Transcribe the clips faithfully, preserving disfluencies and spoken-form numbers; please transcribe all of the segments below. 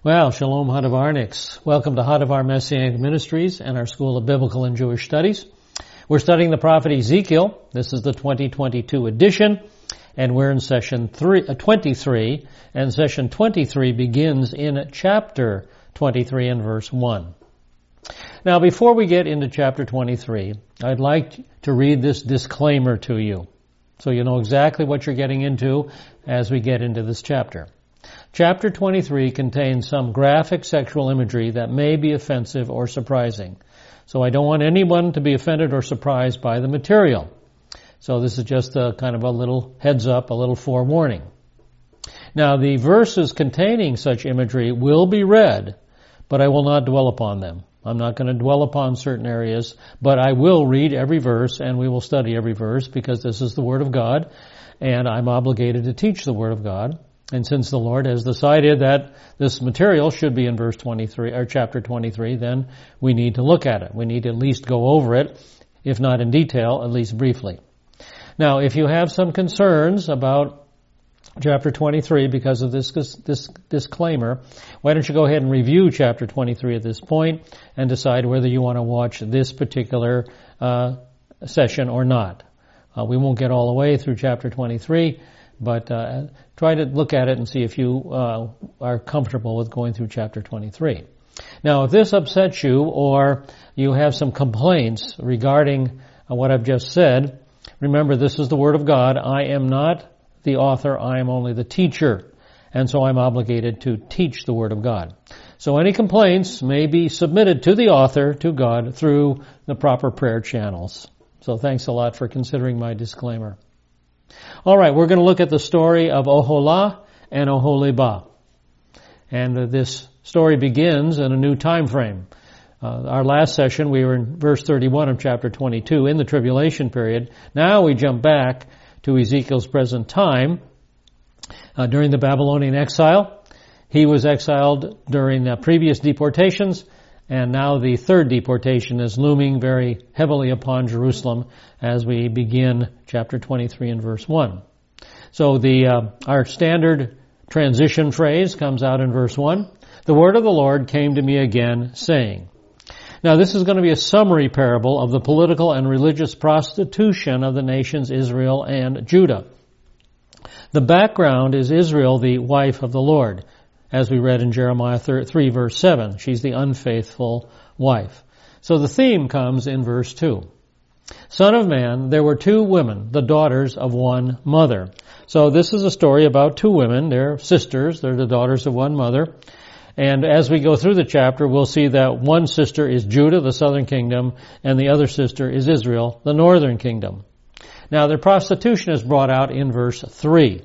Well, Shalom Hadavarniks. Welcome to Hadavar Messianic Ministries and our School of Biblical and Jewish Studies. We're studying the prophet Ezekiel. This is the twenty twenty-two edition, and we're in session three, uh, twenty-three, and session twenty-three begins in chapter twenty-three and verse one. Now, before we get into chapter twenty-three, I'd like to read this disclaimer to you, so you know exactly what you're getting into as we get into this chapter. Chapter twenty-three contains some graphic sexual imagery that may be offensive or surprising. So I don't want anyone to be offended or surprised by the material. So this is just a kind of a little heads up, a little forewarning. Now, the verses containing such imagery will be read, but I will not dwell upon them. I'm not going to dwell upon certain areas, but I will read every verse and we will study every verse because this is the Word of God and I'm obligated to teach the Word of God. And since the Lord has decided that this material should be in verse twenty-three, or chapter twenty-three, then we need to look at it. We need to at least go over it, if not in detail, at least briefly. Now, if you have some concerns about chapter twenty-three because of this, this, this disclaimer, why don't you go ahead and review chapter twenty-three at this point and decide whether you want to watch this particular uh, session or not. Uh, we won't get all the way through chapter twenty-three, but uh, try to look at it and see if you uh, are comfortable with going through chapter twenty-three. Now, if this upsets you or you have some complaints regarding uh, what I've just said, remember this is the Word of God. I am not the author. I am only the teacher. And so I'm obligated to teach the Word of God. So any complaints may be submitted to the author, to God, through the proper prayer channels. So thanks a lot for considering my disclaimer. All right, we're going to look at the story of Oholah and Oholibah. And uh, this story begins in a new time frame. Uh, our last session, we were in verse thirty-one of chapter twenty-two, in the tribulation period. Now we jump back to Ezekiel's present time. Uh, during the Babylonian exile, he was exiled during uh, previous deportations, and now the third deportation is looming very heavily upon Jerusalem as we begin chapter twenty-three and verse one. So the uh, our standard transition phrase comes out in verse one. The word of the Lord came to me again, saying. Now this is going to be a summary parable of the political and religious prostitution of the nations Israel and Judah. The background is Israel, the wife of the Lord, as we read in Jeremiah three, verse seven. She's the unfaithful wife. So the theme comes in verse two. Son of man, there were two women, the daughters of one mother. So this is a story about two women. They're sisters. They're the daughters of one mother. And as we go through the chapter, we'll see that one sister is Judah, the southern kingdom, and the other sister is Israel, the northern kingdom. Now, their prostitution is brought out in verse three.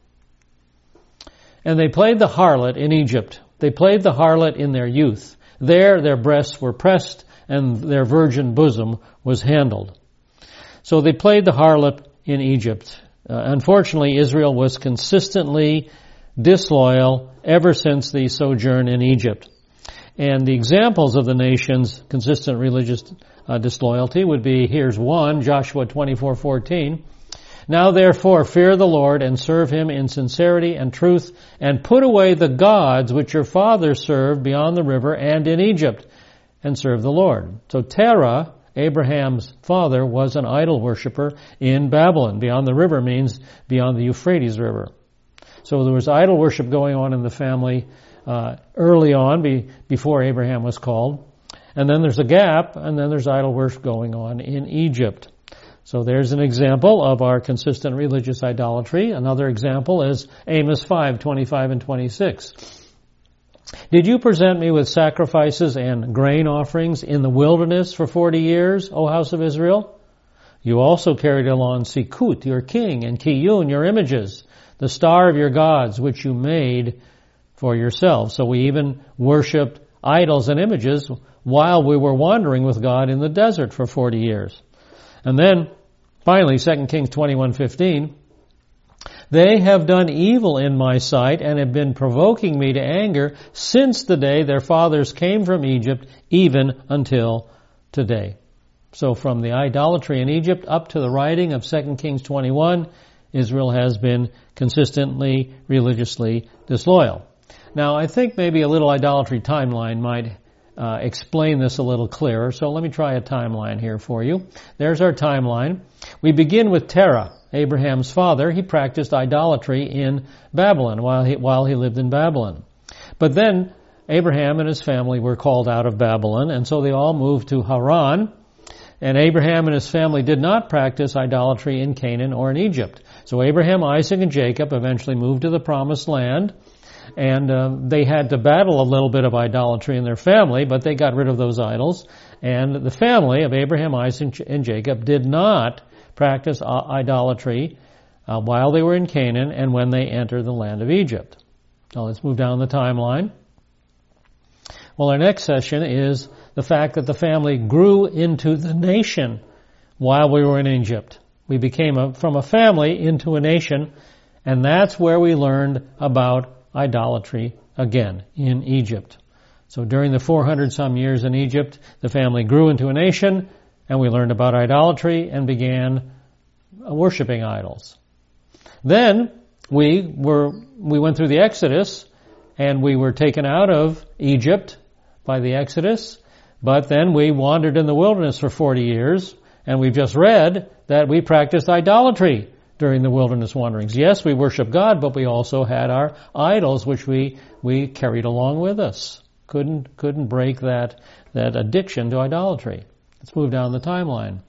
And they played the harlot in Egypt. They played the harlot in their youth. There their breasts were pressed and their virgin bosom was handled. So they played the harlot in Egypt. Uh, unfortunately, Israel was consistently disloyal ever since the sojourn in Egypt. And the examples of the nation's consistent religious uh, disloyalty would be, here's one, Joshua twenty-four fourteen. Now therefore fear the Lord and serve him in sincerity and truth, and put away the gods which your fathers served beyond the river and in Egypt, and serve the Lord. So Terah, Abraham's father, was an idol worshiper in Babylon. Beyond the river means beyond the Euphrates River. So there was idol worship going on in the family uh, early on, be, before Abraham was called. And then there's a gap, and then there's idol worship going on in Egypt. So there's an example of our consistent religious idolatry. Another example is Amos five, twenty-five and twenty-six. Did you present me with sacrifices and grain offerings in the wilderness for forty years, O house of Israel? You also carried along Sikut, your king, and Kiyun, your images, the star of your gods, which you made for yourselves. So we even worshipped idols and images while we were wandering with God in the desert for forty years. And then, finally, Second Kings twenty-one fifteen, they have done evil in my sight and have been provoking me to anger since the day their fathers came from Egypt, even until today. So from the idolatry in Egypt up to the writing of Second Kings twenty-one, Israel has been consistently religiously disloyal. Now, I think maybe a little idolatry timeline might uh, explain this a little clearer, so let me try a timeline here for you. There's our timeline. We begin with Terah, Abraham's father. He practiced idolatry in Babylon while he, while he lived in Babylon. But then Abraham and his family were called out of Babylon, and so they all moved to Haran. And Abraham and his family did not practice idolatry in Canaan or in Egypt. So Abraham, Isaac, and Jacob eventually moved to the Promised Land, and um, they had to battle a little bit of idolatry in their family, but they got rid of those idols. And the family of Abraham, Isaac, and Jacob did not practice idolatry uh, while they were in Canaan and when they entered the land of Egypt. Now let's move down the timeline. Well, our next session is the fact that the family grew into the nation while we were in Egypt. We became a, from a family into a nation, and that's where we learned about idolatry again in Egypt. So during the four hundred some years in Egypt, the family grew into a nation, and we learned about idolatry and began worshiping idols. Then we were we went through the Exodus, and we were taken out of Egypt by the Exodus, but then we wandered in the wilderness for forty years, and we've just read that we practiced idolatry during the wilderness wanderings. Yes, we worship God, but we also had our idols, which we, we carried along with us. Couldn't, couldn't break that, that addiction to idolatry. Let's move down the timeline.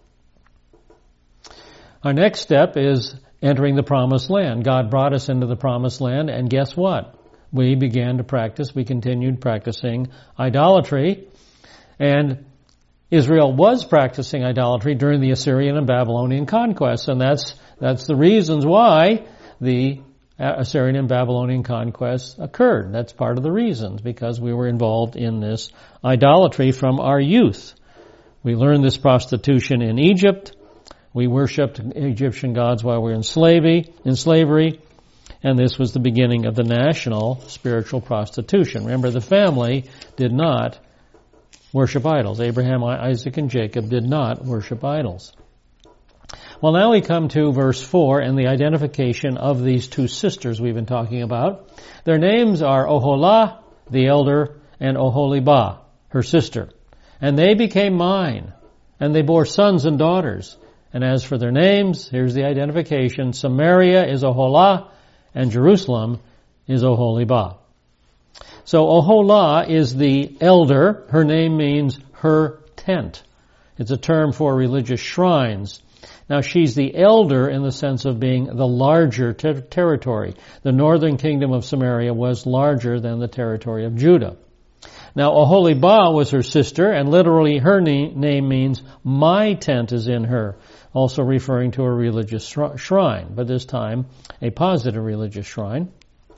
Our next step is entering the Promised Land. God brought us into the Promised Land, and guess what? We began to practice, we continued practicing idolatry, and Israel was practicing idolatry during the Assyrian and Babylonian conquests, and that's that's the reasons why the Assyrian and Babylonian conquests occurred. That's part of the reasons, because we were involved in this idolatry from our youth. We learned this prostitution in Egypt. We worshipped Egyptian gods while we were in slavery, in slavery, and this was the beginning of the national spiritual prostitution. Remember, the family did not worship idols. Abraham, Isaac, and Jacob did not worship idols. Well, now we come to verse four and the identification of these two sisters we've been talking about. Their names are Oholah, the elder, and Oholibah, her sister. And they became mine, and they bore sons and daughters. And as for their names, here's the identification. Samaria is Oholah, and Jerusalem is Oholibah. So Oholah is the elder. Her name means her tent. It's a term for religious shrines. Now, she's the elder in the sense of being the larger ter- territory. The northern kingdom of Samaria was larger than the territory of Judah. Now, Oholibah was her sister, and literally her na- name means my tent is in her, also referring to a religious sh- shrine, but this time a positive religious shrine.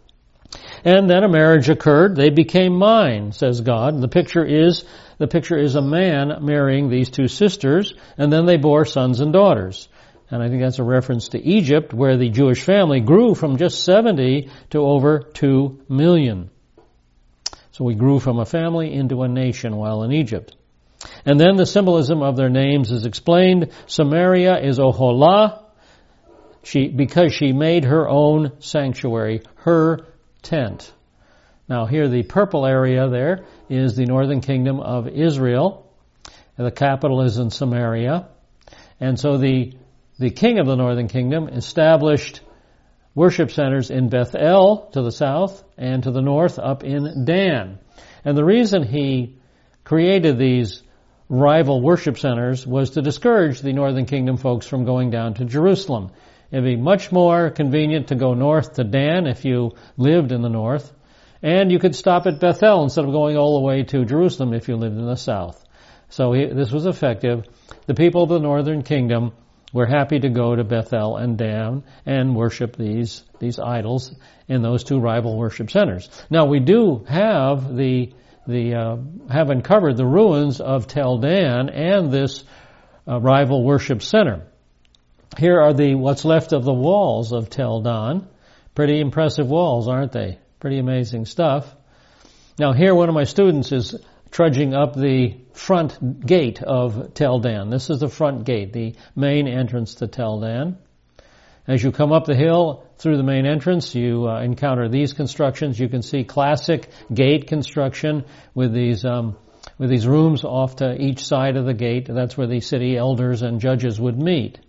And then a marriage occurred. They became mine, says God. And the picture is the picture is a man marrying these two sisters, and then they bore sons and daughters. And I think that's a reference to Egypt, where the Jewish family grew from just seventy to over two million. So we grew from a family into a nation while in Egypt. And then the symbolism of their names is explained. Samaria is Oholah, she, because she made her own sanctuary, her tent. Now here the purple area there is the northern kingdom of Israel. The capital is in Samaria. And so the, the king of the northern kingdom established worship centers in Bethel to the south and to the north up in Dan. And the reason he created these rival worship centers was to discourage the northern kingdom folks from going down to Jerusalem. It'd be much more convenient to go north to Dan if you lived in the north, and you could stop at Bethel instead of going all the way to Jerusalem if you lived in the south. So he, this was effective. The people of the northern kingdom were happy to go to Bethel and Dan and worship these these idols in those two rival worship centers. Now we do have the the uh, have uncovered the ruins of Tel Dan and this uh, rival worship center. Here are the what's left of the walls of Tel Dan. Pretty impressive walls, aren't they? Pretty amazing stuff. Now here one of my students is trudging up the front gate of Tel Dan. This is the front gate, the main entrance to Tel Dan. As you come up the hill through the main entrance, you uh, encounter these constructions. You can see classic gate construction with these um, with these rooms off to each side of the gate. That's where the city elders and judges would meet.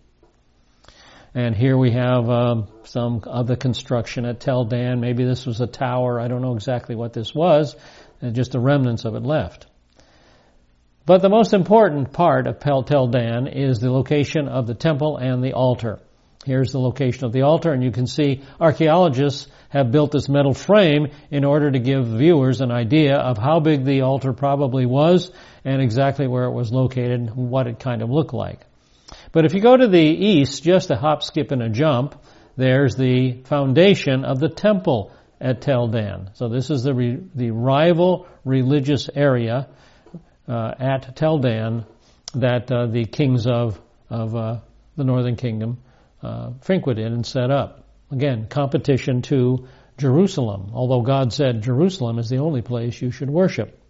And here we have um, some of the construction at Tel Dan. Maybe this was a tower. I don't know exactly what this was. And just the remnants of it left. But the most important part of Tel Dan is the location of the temple and the altar. Here's the location of the altar, and you can see archaeologists have built this metal frame in order to give viewers an idea of how big the altar probably was and exactly where it was located and what it kind of looked like. But if you go to the east, just a hop, skip, and a jump, there's the foundation of the temple at Tel Dan. So this is the re, the rival religious area uh, at Tel Dan that uh, the kings of of uh, the northern kingdom uh, frequented and set up. Again, competition to Jerusalem, although God said Jerusalem is the only place you should worship.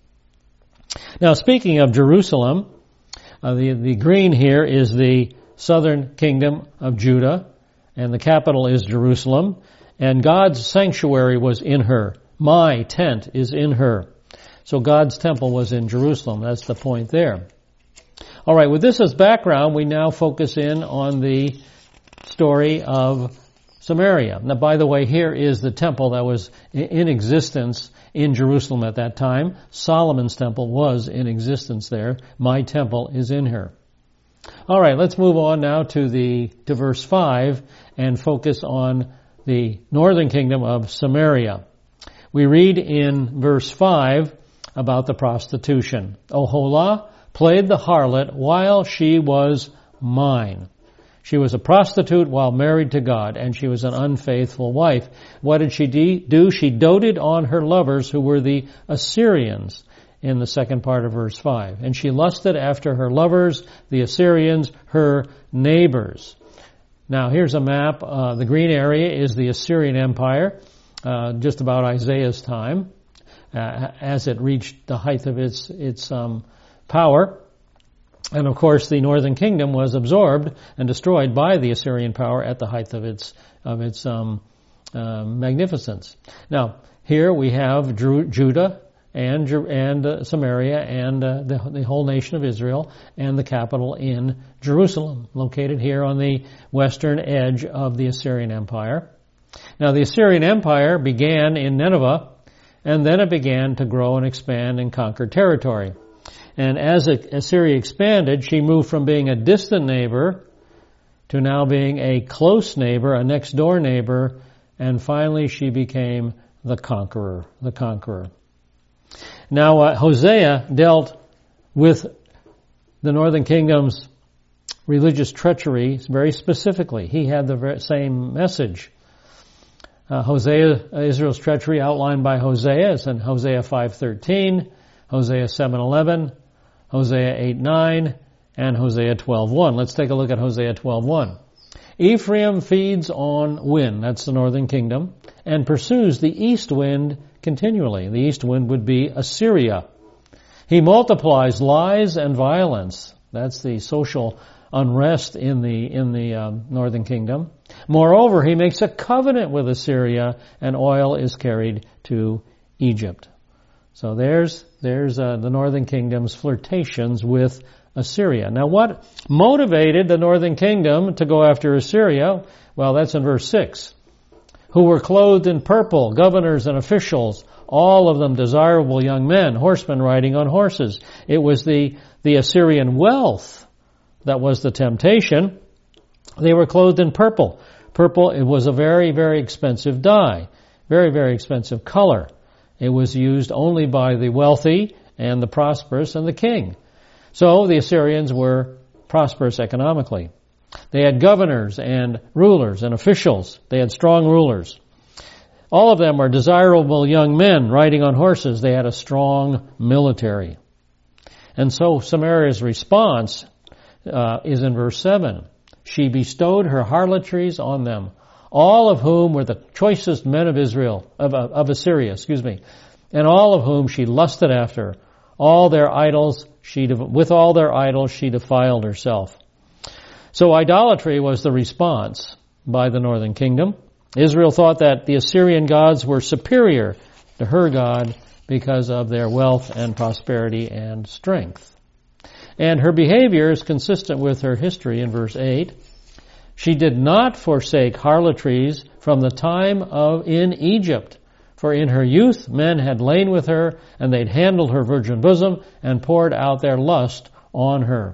Now, speaking of Jerusalem, uh, the the green here is the southern kingdom of Judah, and the capital is Jerusalem, and God's sanctuary was in her. My tent is in her. So God's temple was in Jerusalem. That's the point there. All right, with this as background, we now focus in on the story of Samaria. Now, by the way, here is the temple that was in existence in Jerusalem at that time. Solomon's temple was in existence there. My temple is in her. All right, let's move on now to the to verse five and focus on the northern kingdom of Samaria. We read in verse five about the prostitution. Oholah played the harlot while she was mine. She was a prostitute while married to God, and she was an unfaithful wife. What did she do? She doted on her lovers, who were the Assyrians, in the second part of verse five. And she lusted after her lovers, the Assyrians, her neighbors. Now, here's a map. Uh, the green area is the Assyrian Empire, uh, just about Isaiah's time, uh, as it reached the height of its its um, power. And of course, the northern kingdom was absorbed and destroyed by the Assyrian power at the height of its of its um, uh, magnificence. Now, here we have Drew, Judah and and uh, Samaria and uh, the, the whole nation of Israel, and the capital in Jerusalem, located here on the western edge of the Assyrian Empire. Now, the Assyrian Empire began in Nineveh, and then it began to grow and expand and conquer territory. And as Assyria expanded, she moved from being a distant neighbor to now being a close neighbor, a next-door neighbor, and finally she became the conqueror, the conqueror. Now, uh, Hosea dealt with the northern kingdom's religious treachery very specifically. He had the very same message. Uh, Hosea, Israel's treachery outlined by Hosea is in Hosea five thirteen, Hosea seven eleven, Hosea eight nine, and Hosea twelve one. Let's take a look at Hosea twelve one. Ephraim feeds on wind, that's the northern kingdom, and pursues the east wind continually. The east wind would be Assyria. He multiplies lies and violence. That's the social unrest in the in the um, northern kingdom. Moreover, he makes a covenant with Assyria, and oil is carried to Egypt. So there's there's uh, the northern kingdom's flirtations with Assyria. Now, what motivated the northern kingdom to go after Assyria? Well, that's in verse six. Who were clothed in purple, governors and officials, all of them desirable young men, horsemen riding on horses. It was the, the Assyrian wealth that was the temptation. They were clothed in purple. Purple, it was a very, very expensive dye, very, very expensive color. It was used only by the wealthy and the prosperous and the king. So the Assyrians were prosperous economically. They had governors and rulers and officials. They had strong rulers. All of them were desirable young men riding on horses. They had a strong military. And so Samaria's response uh, is in verse seven. She bestowed her harlotries on them, all of whom were the choicest men of Israel, of, of Assyria, excuse me, and all of whom she lusted after. All their idols, she with all their idols she defiled herself. So idolatry was the response. by the northern kingdom. Israel thought that the Assyrian gods were superior to her God because of their wealth and prosperity and strength. And her behavior is consistent with her history in verse eight. She did not forsake harlotries from the time of in Egypt, for in her youth men had lain with her, and they'd handled her virgin bosom and poured out their lust on her.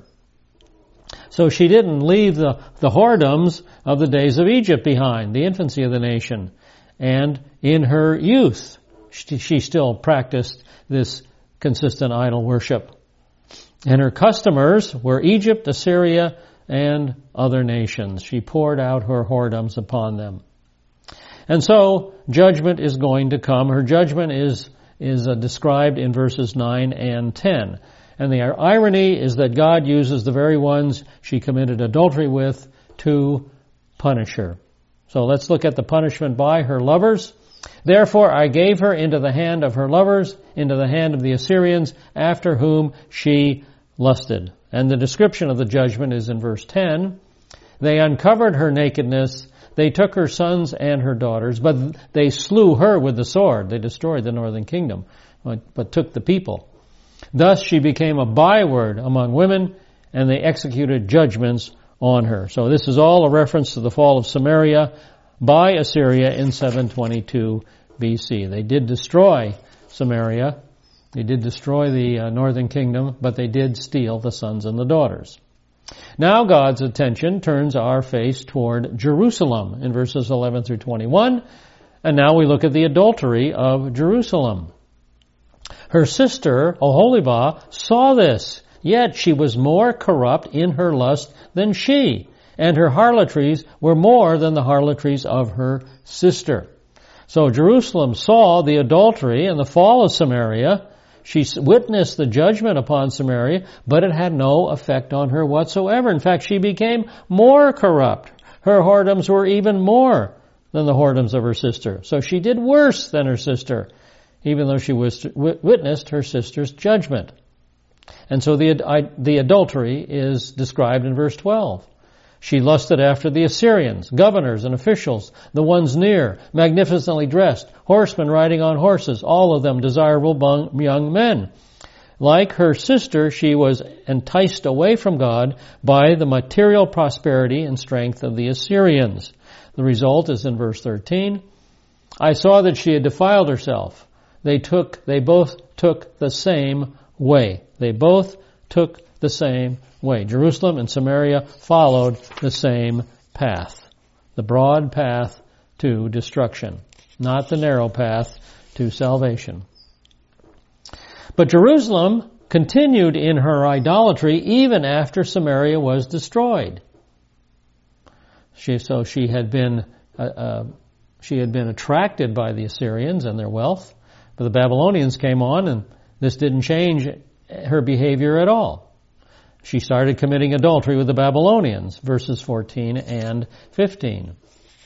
So she didn't leave the, the whoredoms of the days of Egypt behind, the infancy of the nation. And in her youth, she, she still practiced this consistent idol worship. And her customers were Egypt, Assyria, and other nations. She poured out her whoredoms upon them. And so, judgment is going to come. Her judgment is, is uh, described in verses nine and ten. And the irony is that God uses the very ones she committed adultery with to punish her. So let's look at the punishment by her lovers. Therefore I gave her into the hand of her lovers, into the hand of the Assyrians, after whom she lusted. And the description of the judgment is in verse ten. They uncovered her nakedness. They took her sons and her daughters, but they slew her with the sword. They destroyed the northern kingdom, but, but took the people. Thus she became a byword among women, and they executed judgments on her. So this is all a reference to the fall of Samaria by Assyria in seven twenty-two B C. They did destroy Samaria. They did destroy the uh, northern kingdom, but they did steal the sons and the daughters. Now God's attention turns our face toward Jerusalem in verses eleven through twenty-one. And now we look at the adultery of Jerusalem. Her sister, Oholibah, saw this, yet she was more corrupt in her lust than she, and her harlotries were more than the harlotries of her sister. So Jerusalem saw the adultery and the fall of Samaria. She witnessed the judgment upon Samaria, but it had no effect on her whatsoever. In fact, she became more corrupt. Her whoredoms were even more than the whoredoms of her sister. So she did worse than her sister, even though she witnessed her sister's judgment. And so the, the adultery is described in verse twelve. She lusted after the Assyrians, governors and officials, the ones near, magnificently dressed, horsemen riding on horses, all of them desirable young men. Like her sister, she was enticed away from God by the material prosperity and strength of the Assyrians. The result is in verse thirteen. I saw that she had defiled herself. They took, they both took the same way. They both took the same way. Jerusalem and Samaria followed the same path. The broad path to destruction, not the narrow path to salvation. But Jerusalem continued in her idolatry even after Samaria was destroyed. She, so she had been, uh, uh, she had been attracted by the Assyrians and their wealth, but the Babylonians came on, and this didn't change her behavior at all. She started committing adultery with the Babylonians, verses fourteen and fifteen.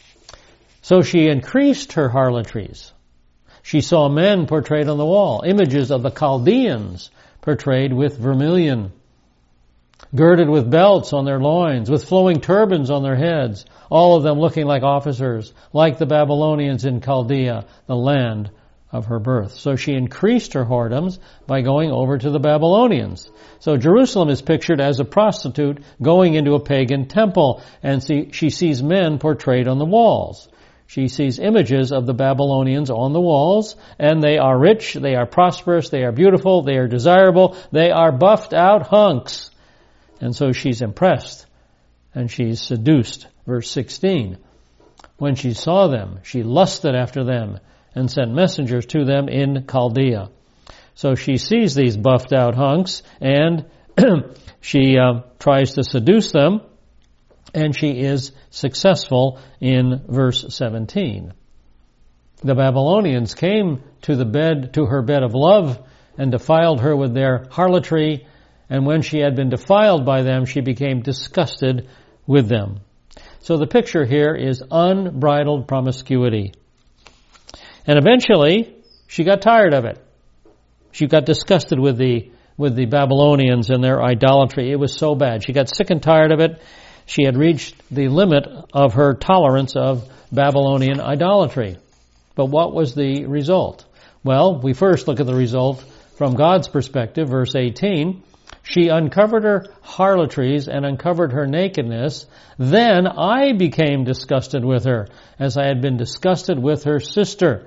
So she increased her harlotries. She saw men portrayed on the wall, images of the Chaldeans portrayed with vermilion, girded with belts on their loins, with flowing turbans on their heads, all of them looking like officers, like the Babylonians in Chaldea, the land of her birth. So she increased her whoredoms by going over to the Babylonians. So Jerusalem is pictured as a prostitute going into a pagan temple, and see, she sees men portrayed on the walls. She sees images of the Babylonians on the walls, and they are rich, they are prosperous, they are beautiful, they are desirable, they are buffed out hunks. And so she's impressed, and she's seduced. Verse sixteen. When she saw them, she lusted after them, and sent messengers to them in Chaldea. So she sees these buffed out hunks, and she uh, tries to seduce them, and she is successful in verse seventeen. The Babylonians came to the bed, to her bed of love, and defiled her with their harlotry, and when she had been defiled by them, she became disgusted with them. So the picture here is unbridled promiscuity. And eventually, she got tired of it. She got disgusted with the with the Babylonians and their idolatry. It was so bad. She got sick and tired of it, She had reached the limit of her tolerance of Babylonian idolatry. But what was the result? Well, we first look at the result from God's perspective, verse eighteen. She uncovered her harlotries and uncovered her nakedness. Then I became disgusted with her, as I had been disgusted with her sister.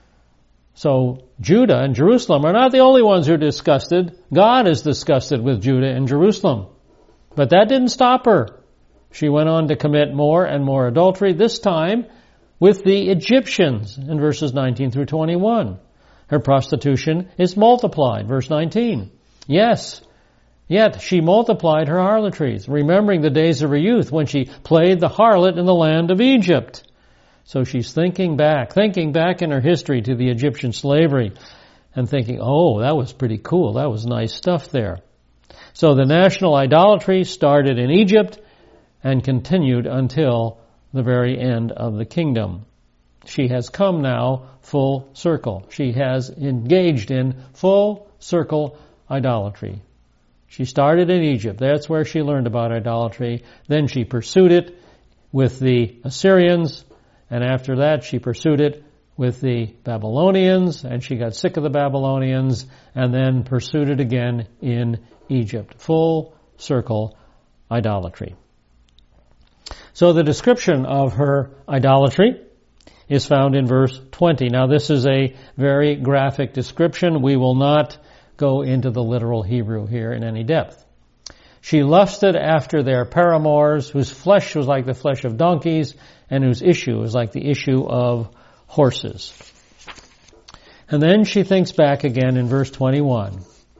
So Judah and Jerusalem are not the only ones who are disgusted. God is disgusted with Judah and Jerusalem. But that didn't stop her. She went on to commit more and more adultery, this time with the Egyptians in verses nineteen through twenty-one. Her prostitution is multiplied, verse nineteen. Yes, yet she multiplied her harlotries, remembering the days of her youth when she played the harlot in the land of Egypt. So she's thinking back, thinking back in her history to the Egyptian slavery and thinking, oh, that was pretty cool. That was nice stuff there. So the national idolatry started in Egypt and continued until the very end of the kingdom. She has come now full circle. She has engaged in full circle idolatry. She started in Egypt. That's where she learned about idolatry. Then she pursued it with the Assyrians, and after that she pursued it with the Babylonians, and she got sick of the Babylonians, and then pursued it again in Egypt. Full circle idolatry. So the description of her idolatry is found in verse twenty. Now this is a very graphic description. We will not go into the literal Hebrew here in any depth. She lusted after their paramours, whose flesh was like the flesh of donkeys, and whose issue was like the issue of horses. And then she thinks back again in verse twenty-one.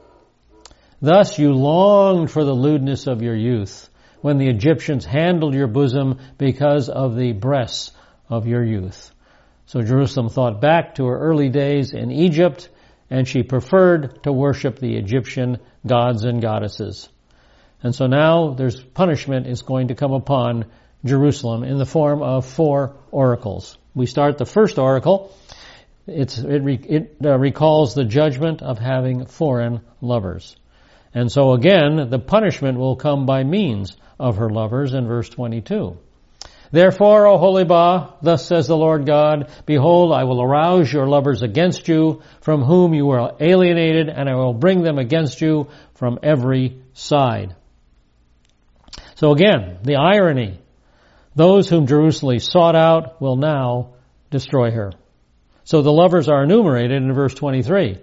Thus you longed for the lewdness of your youth, when the Egyptians handled your bosom because of the breasts of your youth. So Jerusalem thought back to her early days in Egypt, and she preferred to worship the Egyptian gods and goddesses. And so now there's punishment is going to come upon Jerusalem in the form of four oracles. We start the first oracle. It's, it, re, it uh, recalls the judgment of having foreign lovers. And so again, the punishment will come by means of her lovers in verse twenty-two. Therefore, O Holibah, thus says the Lord God, behold, I will arouse your lovers against you, from whom you are alienated, and I will bring them against you from every side. So again, the irony. Those whom Jerusalem sought out will now destroy her. So the lovers are enumerated in verse twenty-three.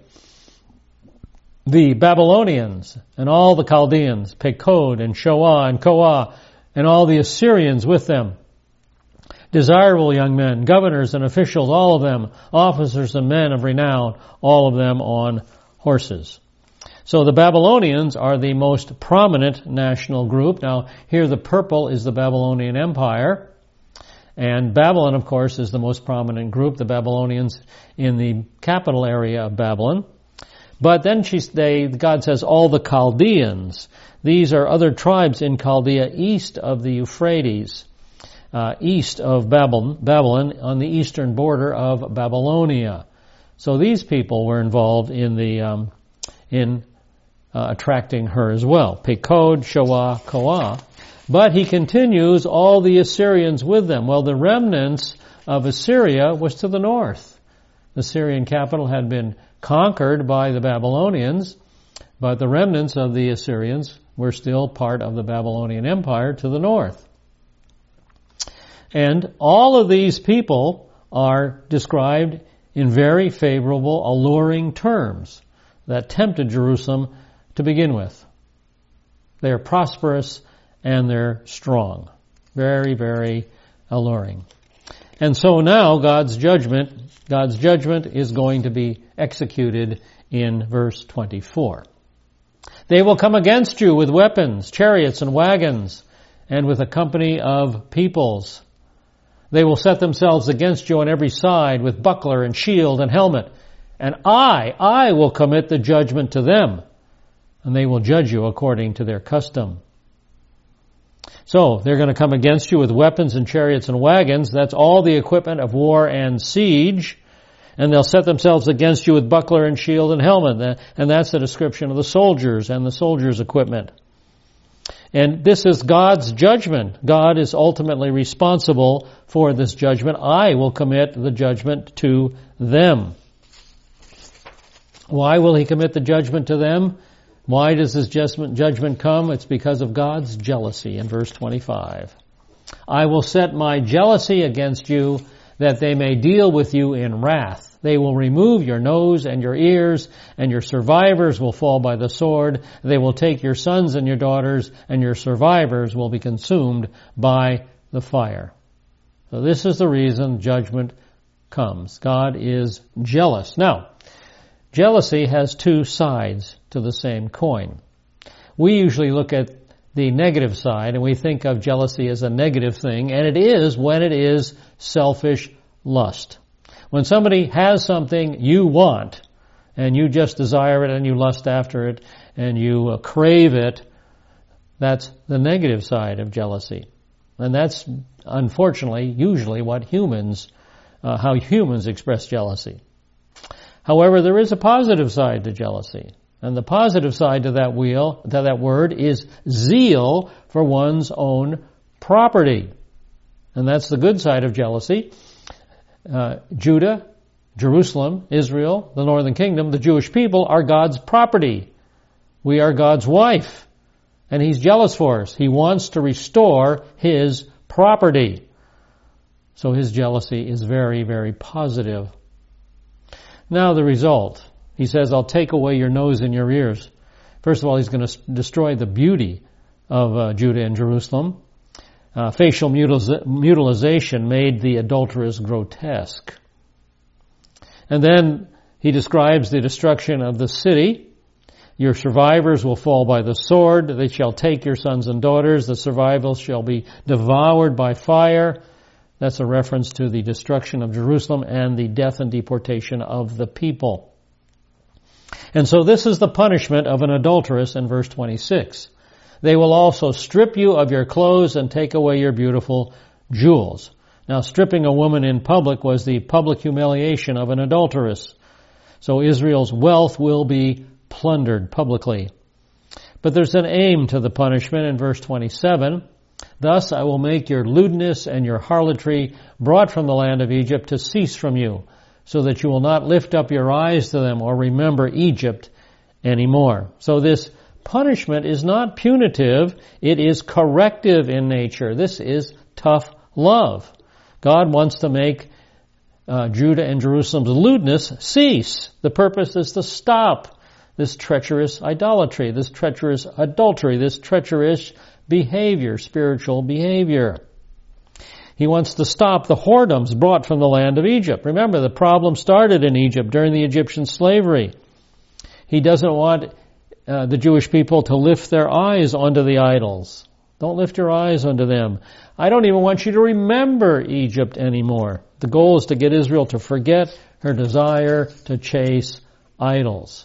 The Babylonians and all the Chaldeans, Pekod and Shoah and Koah, and all the Assyrians with them. Desirable young men, governors and officials, all of them, officers and men of renown, all of them on horses. So the Babylonians are the most prominent national group. Now, here the purple is the Babylonian Empire. And Babylon, of course, is the most prominent group, the Babylonians in the capital area of Babylon. But then she's, they, God says all the Chaldeans. These are other tribes in Chaldea east of the Euphrates, uh, east of Babylon, Babylon, on the eastern border of Babylonia. So these people were involved in the um, in uh, attracting her as well. Pekod, Shoah, Koah. But he continues all the Assyrians with them. Well, the remnants of Assyria was to the north. The Syrian capital had been conquered by the Babylonians, but the remnants of the Assyrians were still part of the Babylonian Empire to the north. And all of these people are described in very favorable, alluring terms that tempted Jerusalem to begin with. They are prosperous and they're strong. Very, very alluring. And so now God's judgment, God's judgment is going to be executed in verse twenty-four. They will come against you with weapons, chariots and wagons, and with a company of peoples. They will set themselves against you on every side with buckler and shield and helmet. And I, I will commit the judgment to them, and they will judge you according to their custom. So, they're going to come against you with weapons and chariots and wagons. That's all the equipment of war and siege. And they'll set themselves against you with buckler and shield and helmet. And that's the description of the soldiers and the soldiers' equipment. And this is God's judgment. God is ultimately responsible for this judgment. I will commit the judgment to them. Why will he commit the judgment to them? Why does this judgment, judgment come? It's because of God's jealousy in verse twenty-five. I will set my jealousy against you, that they may deal with you in wrath. They will remove your nose and your ears, and your survivors will fall by the sword. They will take your sons and your daughters, and your survivors will be consumed by the fire. So this is the reason judgment comes. God is jealous. Now, jealousy has two sides to the same coin. We usually look at the negative side, and we think of jealousy as a negative thing, and it is when it is selfish lust. When somebody has something you want, and you just desire it, and you lust after it, and you uh, crave it, that's the negative side of jealousy. And that's, unfortunately, usually what humans, uh, how humans express jealousy. However, there is a positive side to jealousy. And the positive side to that wheel, to that word, is zeal for one's own property. And that's the good side of jealousy. Uh, Judah, Jerusalem, Israel, the northern kingdom, the Jewish people are God's property. We are God's wife. And he's jealous for us. He wants to restore his property. So his jealousy is very, very positive. Now the result. He says, I'll take away your nose and your ears. First of all, he's going to destroy the beauty of uh, Judah and Jerusalem. Uh, facial mutil- mutilization made the adulteress grotesque. And then he describes the destruction of the city. Your survivors will fall by the sword. They shall take your sons and daughters. The survivors shall be devoured by fire. That's a reference to the destruction of Jerusalem and the death and deportation of the people. And so this is the punishment of an adulteress in verse twenty-six. They will also strip you of your clothes and take away your beautiful jewels. Now, stripping a woman in public was the public humiliation of an adulteress. So Israel's wealth will be plundered publicly. But there's an aim to the punishment in verse twenty-seven. Thus I will make your lewdness and your harlotry brought from the land of Egypt to cease from you, so that you will not lift up your eyes to them or remember Egypt anymore. So this punishment is not punitive, it is corrective in nature. This is tough love. God wants to make uh, Judah and Jerusalem's lewdness cease. The purpose is to stop this treacherous idolatry, this treacherous adultery, this treacherous behavior, spiritual behavior. He wants to stop the whoredoms brought from the land of Egypt. Remember, the problem started in Egypt during the Egyptian slavery. He doesn't want uh, the Jewish people to lift their eyes onto the idols. Don't lift your eyes onto them. I don't even want you to remember Egypt anymore. The goal is to get Israel to forget her desire to chase idols.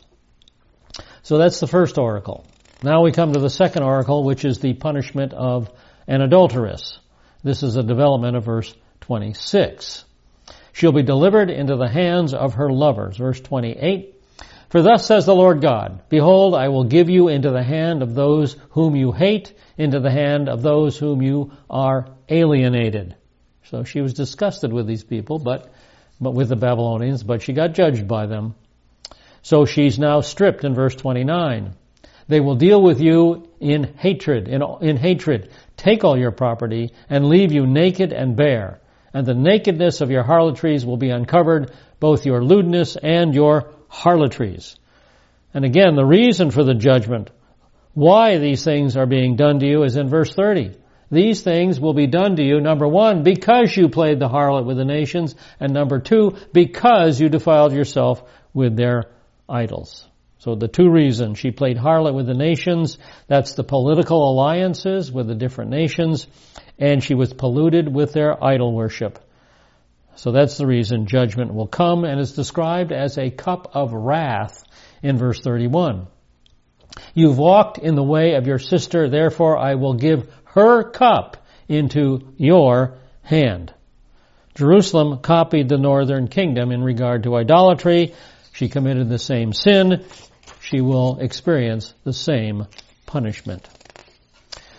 So that's the first oracle. Now we come to the second oracle, which is the punishment of an adulteress. This is a development of verse twenty-six. She'll be delivered into the hands of her lovers. Verse twenty-eight. For thus says the Lord God, behold, I will give you into the hand of those whom you hate, into the hand of those whom you are alienated. So she was disgusted with these people, but, but with the Babylonians, but she got judged by them. So she's now stripped in verse twenty-nine. They will deal with you in hatred, in, in hatred, take all your property, and leave you naked and bare. And the nakedness of your harlotries will be uncovered, both your lewdness and your harlotries. And again, the reason for the judgment, why these things are being done to you, is in verse thirty. These things will be done to you, number one, because you played the harlot with the nations, and number two, because you defiled yourself with their idols. So the two reasons, she played harlot with the nations, that's the political alliances with the different nations, and she was polluted with their idol worship. So that's the reason judgment will come, and is described as a cup of wrath in verse thirty-one. You've walked in the way of your sister, therefore I will give her cup into your hand. Jerusalem copied the northern kingdom in regard to idolatry. She committed the same sin. She will experience the same punishment.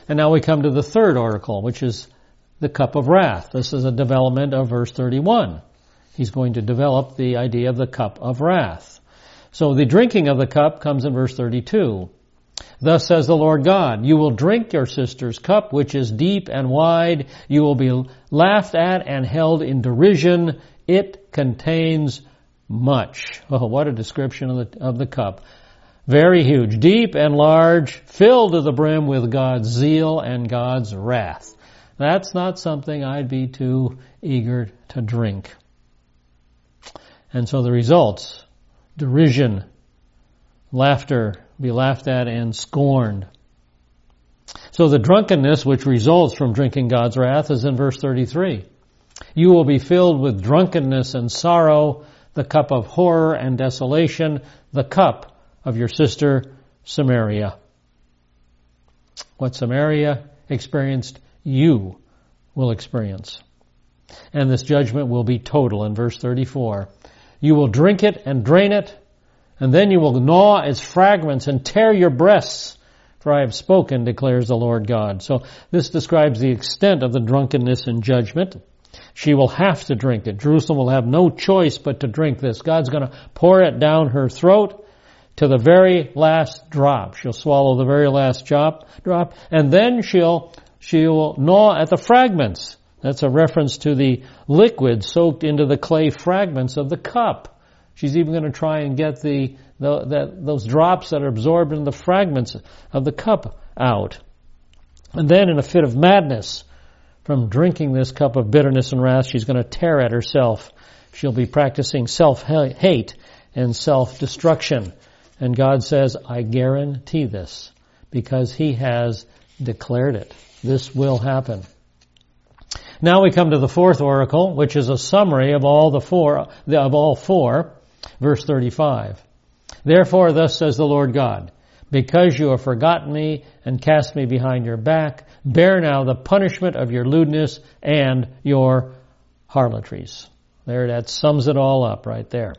And now we come to the third oracle, which is the cup of wrath. This is a development of verse thirty-one. He's going to develop the idea of the cup of wrath. So the drinking of the cup comes in verse thirty-two. Thus says the Lord God, you will drink your sister's cup, which is deep and wide. You will be laughed at and held in derision. It contains much. Oh, what a description of the, of the cup. Very huge, deep and large, filled to the brim with God's zeal and God's wrath. That's not something I'd be too eager to drink. And so the results, derision, laughter, be laughed at and scorned. So the drunkenness which results from drinking God's wrath is in verse thirty-three. You will be filled with drunkenness and sorrow, the cup of horror and desolation, the cup of your sister Samaria. What Samaria experienced, you will experience. And this judgment will be total in verse thirty-four. You will drink it and drain it, and then you will gnaw its fragments and tear your breasts, for I have spoken, declares the Lord God. So this describes the extent of the drunkenness and judgment. She will have to drink it. Jerusalem will have no choice but to drink this. God's going to pour it down her throat to the very last drop. She'll swallow the very last drop, drop, and then she'll she'll gnaw at the fragments. That's a reference to the liquid soaked into the clay fragments of the cup. She's even going to try and get the, the, the those drops that are absorbed in the fragments of the cup out. And then in a fit of madness from drinking this cup of bitterness and wrath, she's going to tear at herself. She'll be practicing self-hate and self-destruction. And God says, I guarantee this, because He has declared it. This will happen. Now we come to the fourth oracle, which is a summary of all the four, of all four, verse thirty-five. Therefore, thus says the Lord God, because you have forgotten me and cast me behind your back, bear now the punishment of your lewdness and your harlotries. There, that sums it all up right there.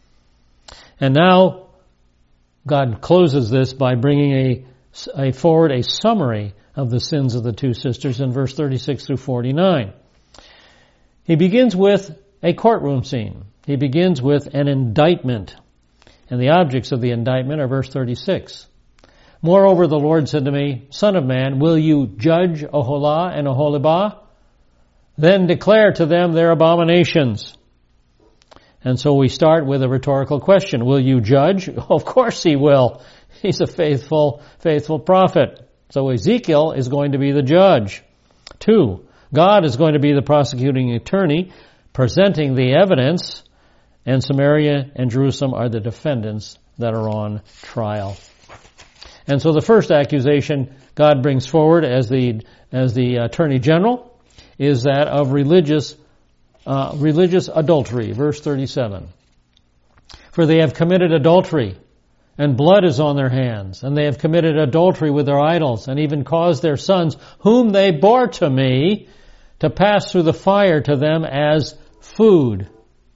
And now, God closes this by bringing a, a forward a summary of the sins of the two sisters in verse thirty-six through forty-nine. He begins with a courtroom scene. He begins with an indictment. And the objects of the indictment are verse thirty-six. Moreover, the Lord said to me, Son of man, will you judge Oholah and Oholibah? Then declare to them their abominations. And so we start with a rhetorical question. Will you judge? Of course he will. He's a faithful, faithful prophet. So Ezekiel is going to be the judge. Two, God is going to be the prosecuting attorney, presenting the evidence, and Samaria and Jerusalem are the defendants that are on trial. And so the first accusation God brings forward as the as the attorney general is that of religious uh, religious adultery. Verse thirty-seven. For they have committed adultery, and blood is on their hands, and they have committed adultery with their idols, and even caused their sons, whom they bore to me, to pass through the fire to them as food.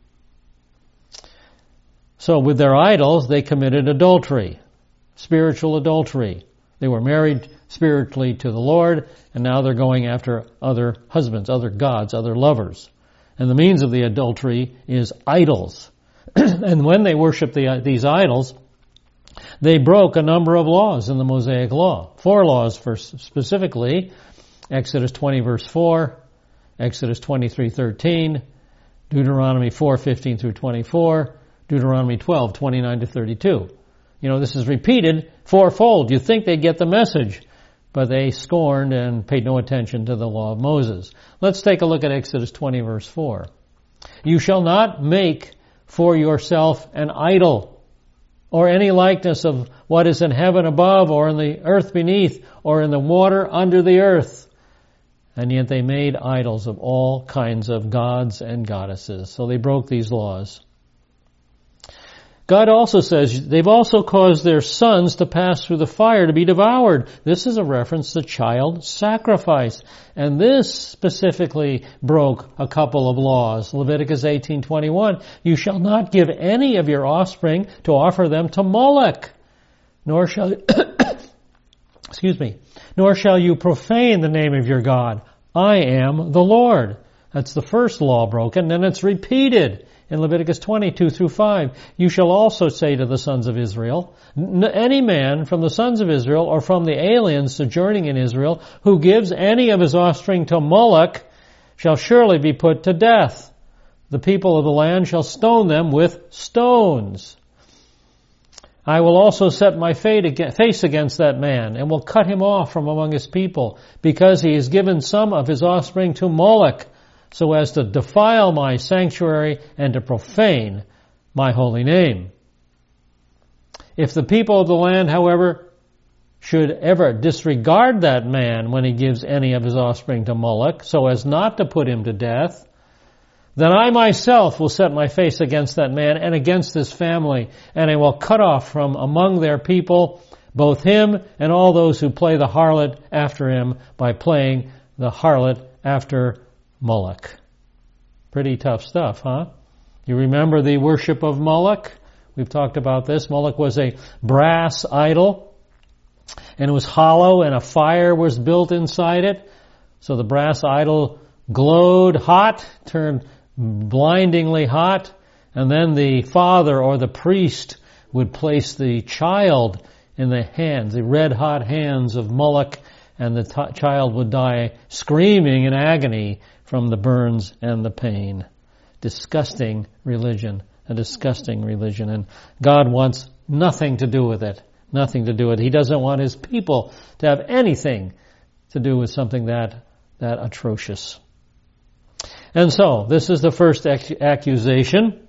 So with their idols, they committed adultery, spiritual adultery. They were married spiritually to the Lord, and now they're going after other husbands, other gods, other lovers. And the means of the adultery is idols. And when they worship the, these idols, they broke a number of laws in the Mosaic Law. Four laws for specifically, Exodus twenty verse four, Exodus twenty-three thirteen, Deuteronomy four fifteen through twenty-four, Deuteronomy twelve twenty-nine to thirty-two. You know, this is repeated fourfold. You'd think they'd get the message, but they scorned and paid no attention to the law of Moses. Let's take a look at Exodus twenty verse four. You shall not make for yourself an idol, or any likeness of what is in heaven above, or in the earth beneath, or in the water under the earth. And yet they made idols of all kinds of gods and goddesses. So they broke these laws. God also says they've also caused their sons to pass through the fire to be devoured. This is a reference to child sacrifice. And this specifically broke a couple of laws. Leviticus eighteen twenty-one, you shall not give any of your offspring to offer them to Moloch, nor shall Excuse me. Nor shall you profane the name of your God. I am the Lord. That's the first law broken. Then it's repeated in Leviticus twenty-two through five. You shall also say to the sons of Israel, any man from the sons of Israel or from the aliens sojourning in Israel who gives any of his offspring to Moloch shall surely be put to death. The people of the land shall stone them with stones. I will also set my face against that man, and will cut him off from among his people, because he has given some of his offspring to Moloch, so as to defile my sanctuary and to profane my holy name. If the people of the land, however, should ever disregard that man when he gives any of his offspring to Moloch, so as not to put him to death, then I myself will set my face against that man and against his family, and I will cut off from among their people both him and all those who play the harlot after him by playing the harlot after Moloch. Pretty tough stuff, huh? You remember the worship of Moloch? We've talked about this. Moloch was a brass idol, and it was hollow, and a fire was built inside it. So the brass idol glowed hot, turned blindingly hot, and then the father or the priest would place the child in the hands, the red-hot hands of Moloch, and the t- child would die screaming in agony from the burns and the pain. Disgusting religion, a disgusting religion, and God wants nothing to do with it, nothing to do with it. He doesn't want His people to have anything to do with something that, that atrocious. And so, this is the first ac- accusation.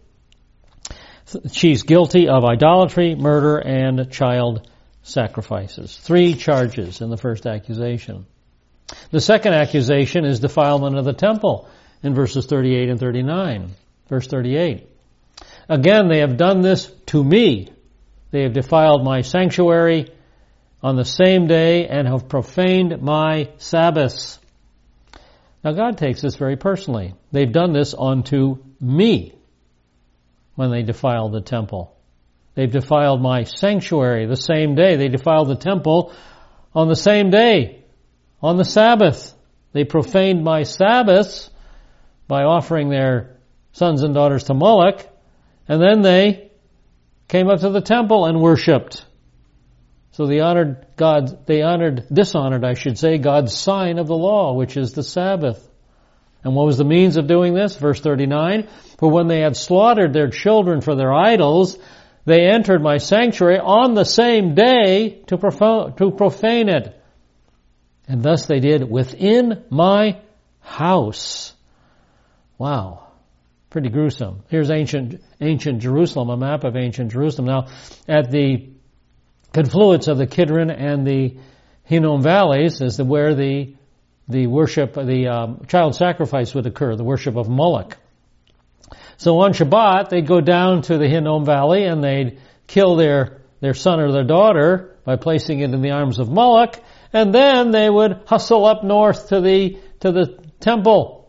She's guilty of idolatry, murder, and child sacrifices. Three charges in the first accusation. The second accusation is defilement of the temple in verses thirty-eight and thirty-nine. Verse thirty-eight. Again, they have done this to me. They have defiled my sanctuary on the same day and have profaned my Sabbaths. Now God takes this very personally. They've done this unto me when they defiled the temple. They've defiled my sanctuary the same day. They defiled the temple on the same day, on the Sabbath. They profaned my Sabbaths by offering their sons and daughters to Moloch, and then they came up to the temple and worshipped. So they honored God, they honored, dishonored, I should say, God's sign of the law, which is the Sabbath. And what was the means of doing this? Verse thirty-nine, for when they had slaughtered their children for their idols, they entered my sanctuary on the same day to profane, to profane it. And thus they did within my house. Wow. Pretty gruesome. Here's ancient, ancient Jerusalem, a map of ancient Jerusalem. Now, at the confluence of the Kidron and the Hinnom valleys is the, where the the worship, the um, child sacrifice would occur, the worship of Moloch. So on Shabbat, they'd go down to the Hinnom Valley and they'd kill their, their son or their daughter by placing it in the arms of Moloch, and then they would hustle up north to the to the temple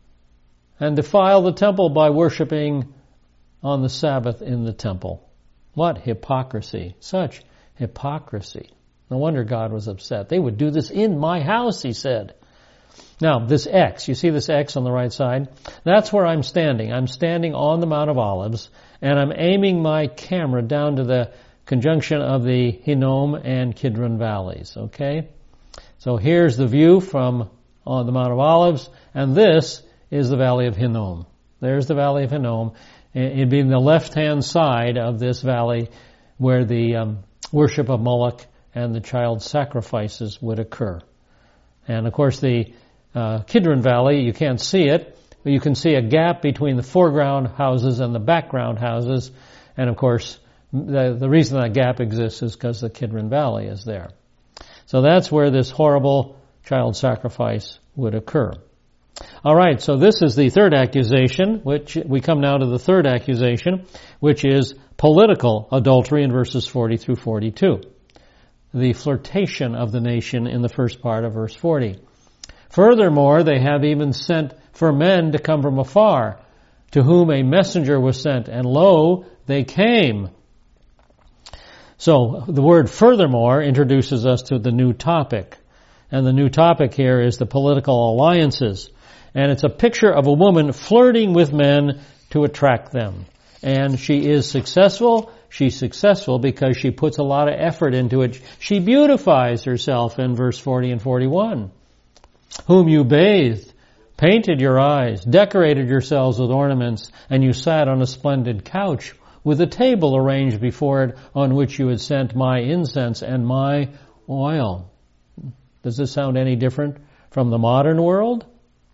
and defile the temple by worshiping on the Sabbath in the temple. What hypocrisy. Such hypocrisy. No wonder God was upset. They would do this in my house, he said. Now, this X, you see this X on the right side? That's where I'm standing. I'm standing on the Mount of Olives, and I'm aiming my camera down to the conjunction of the Hinnom and Kidron valleys, okay? So here's the view from on the Mount of Olives, and this is the Valley of Hinnom. There's the Valley of Hinnom. It'd be in the left-hand side of this valley where the um, worship of Moloch and the child sacrifices would occur. And of course the uh, Kidron Valley, you can't see it, but you can see a gap between the foreground houses and the background houses. And of course, the, the reason that gap exists is because the Kidron Valley is there. So that's where this horrible child sacrifice would occur. All right, so this is the third accusation, which we come now to the third accusation, which is political adultery in verses forty through forty-two. The flirtation of the nation in the first part of verse forty. Furthermore, they have even sent for men to come from afar, to whom a messenger was sent, and lo, they came. So the word furthermore introduces us to the new topic. And the new topic here is the political alliances. And it's a picture of a woman flirting with men to attract them. And she is successful. She's successful because she puts a lot of effort into it. She beautifies herself in verse forty and forty-one. Whom you bathed, painted your eyes, decorated yourselves with ornaments, and you sat on a splendid couch with a table arranged before it on which you had sent my incense and my oil. Does this sound any different from the modern world?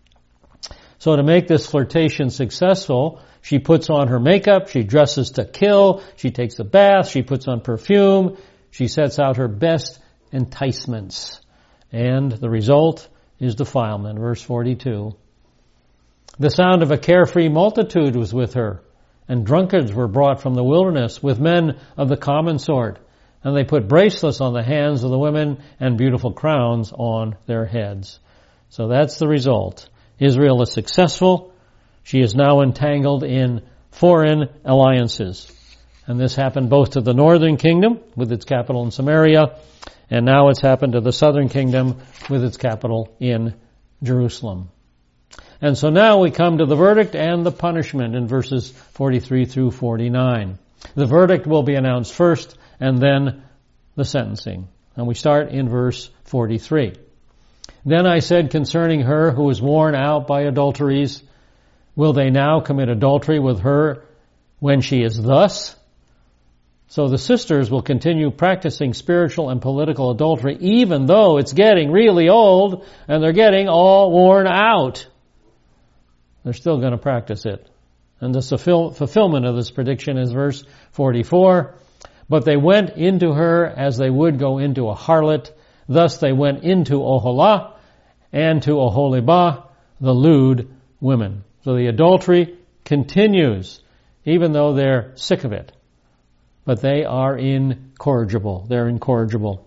So to make this flirtation successful, she puts on her makeup, she dresses to kill, she takes a bath, she puts on perfume, she sets out her best enticements. And the result is defilement. Verse forty-two. The sound of a carefree multitude was with her, and drunkards were brought from the wilderness with men of the common sort. And they put bracelets on the hands of the women and beautiful crowns on their heads. So that's the result. Israel is successful. She is now entangled in foreign alliances. And this happened both to the northern kingdom with its capital in Samaria, and now it's happened to the southern kingdom with its capital in Jerusalem. And so now we come to the verdict and the punishment in verses forty-three through forty-nine. The verdict will be announced first, and then the sentencing. And we start in verse forty-three. Then I said concerning her who was worn out by adulteries, will they now commit adultery with her when she is thus? So the sisters will continue practicing spiritual and political adultery even though it's getting really old and they're getting all worn out. They're still going to practice it. And the fulfillment of this prediction is verse forty-four. But they went into her as they would go into a harlot. Thus they went into Oholah and to Oholibah, the lewd women. So the adultery continues, even though they're sick of it. But they are incorrigible. They're incorrigible.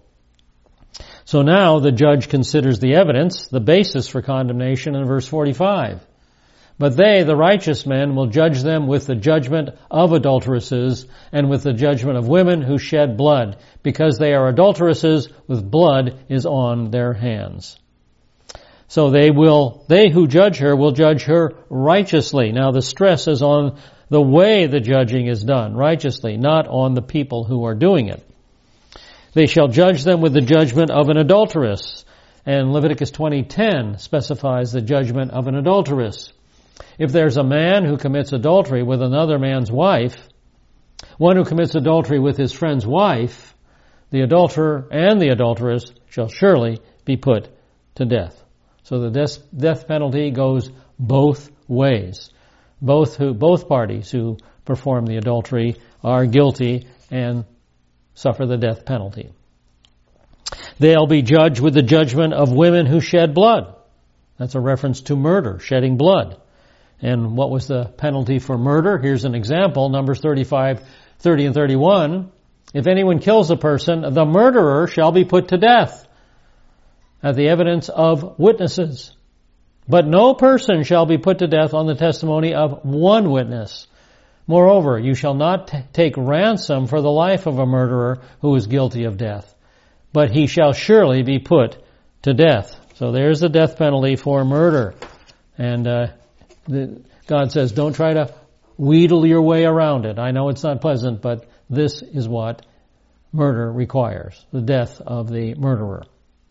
So now the judge considers the evidence, the basis for condemnation in verse forty-five. But they, the righteous men, will judge them with the judgment of adulteresses and with the judgment of women who shed blood, because they are adulteresses with blood is on their hands. So they will, they who judge her will judge her righteously. Now the stress is on the way the judging is done, righteously, not on the people who are doing it. They shall judge them with the judgment of an adulteress. And Leviticus twenty ten specifies the judgment of an adulteress. If there's a man who commits adultery with another man's wife, one who commits adultery with his friend's wife, the adulterer and the adulteress shall surely be put to death. So the death, death penalty goes both ways. Both who, both parties who perform the adultery are guilty and suffer the death penalty. They'll be judged with the judgment of women who shed blood. That's a reference to murder, shedding blood. And what was the penalty for murder? Here's an example, Numbers thirty-five, thirty and thirty-one. If anyone kills a person, the murderer shall be put to death at the evidence of witnesses. But no person shall be put to death on the testimony of one witness. Moreover, you shall not t- take ransom for the life of a murderer who is guilty of death, but he shall surely be put to death. So there's the death penalty for murder. And uh, the, God says, don't try to wheedle your way around it. I know it's not pleasant, but this is what murder requires, the death of the murderer.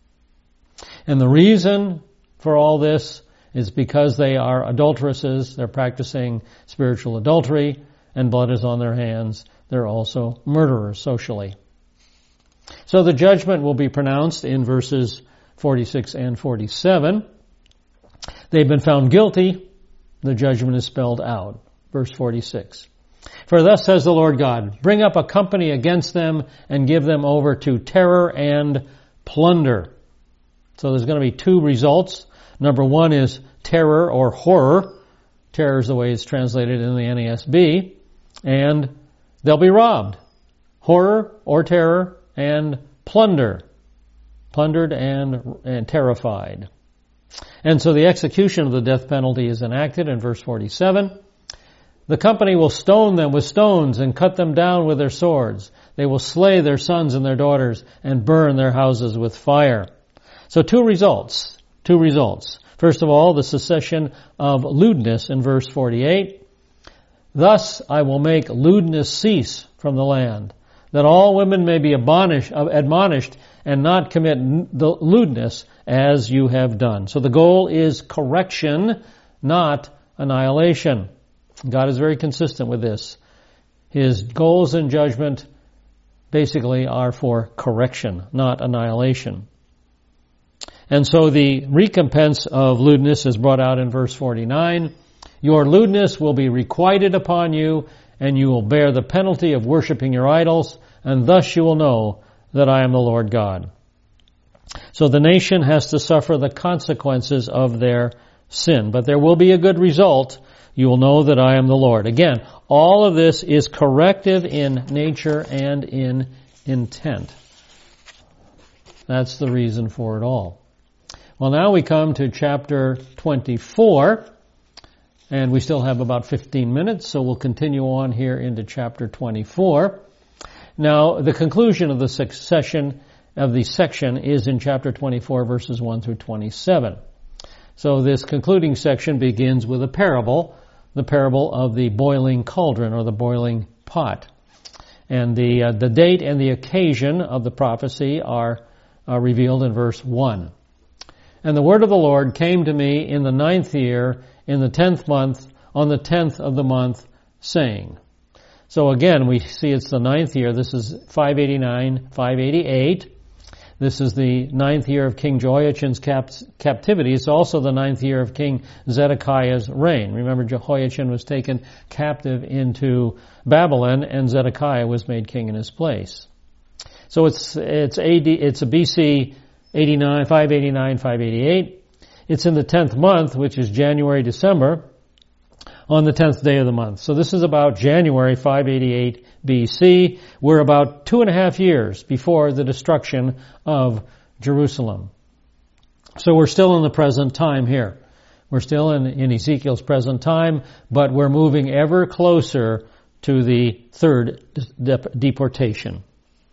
And the reason for all this is because they are adulteresses, they're practicing spiritual adultery, and blood is on their hands. They're also murderers socially. So the judgment will be pronounced in verses forty-six and forty-seven. They've been found guilty. The judgment is spelled out. Verse forty-six. For thus says the Lord God, bring up a company against them and give them over to terror and plunder. So there's going to be two results. Number one is terror or horror. Terror is the way it's translated in the N A S B. And they'll be robbed. Horror or terror and plunder. Plundered and, and terrified. And so the execution of the death penalty is enacted in verse forty-seven. The company will stone them with stones and cut them down with their swords. They will slay their sons and their daughters and burn their houses with fire. So two results. Two results. First of all, the cessation of lewdness in verse forty-eight. Thus I will make lewdness cease from the land, that all women may be admonished and not commit the lewdness as you have done. So the goal is correction, not annihilation. God is very consistent with this. His goals in judgment basically are for correction, not annihilation. And so the recompense of lewdness is brought out in verse forty-nine. Your lewdness will be requited upon you, and you will bear the penalty of worshiping your idols, and thus you will know that I am the Lord God. So the nation has to suffer the consequences of their sin, but there will be a good result. You will know that I am the Lord. Again, all of this is corrective in nature and in intent. That's the reason for it all. Well, now we come to chapter twenty-four, and we still have about fifteen minutes, so we'll continue on here into chapter twenty-four. Now, the conclusion of the session of the section is in chapter twenty-four, verses one through twenty-seven. So this concluding section begins with a parable, the parable of the boiling cauldron or the boiling pot. And the uh, the date and the occasion of the prophecy are, are revealed in verse one. And the word of the Lord came to me in the ninth year, in the tenth month, on the tenth of the month, saying. So again, we see it's the ninth year. This is five eighty-nine, five eighty-eight. This is the ninth year of King Jehoiachin's cap- captivity. It's also the ninth year of King Zedekiah's reign. Remember, Jehoiachin was taken captive into Babylon, and Zedekiah was made king in his place. So it's it's A D, it's a B C eighty-nine, five eighty-nine, five eighty-eight. It's in the tenth month, which is January, December, on the tenth day of the month. So this is about January five eighty-eight B C. We're about two and a half years before the destruction of Jerusalem. So we're still in the present time here. We're still in, in Ezekiel's present time, but we're moving ever closer to the third de- deportation.